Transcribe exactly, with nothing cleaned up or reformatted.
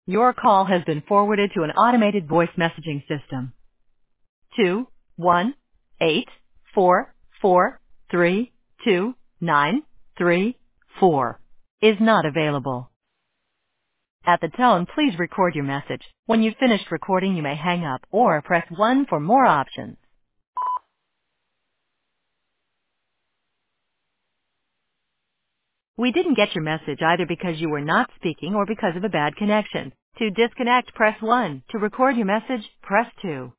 Your call has been forwarded to an automated voice messaging system. Two one eight four four three two nine three four is not available. At the tone, please record your message. When you've finished recording, you may hang up or press one for more options. We didn't get your message either because you were not speaking or because of a bad connection. To disconnect, press one. To record your message, press two.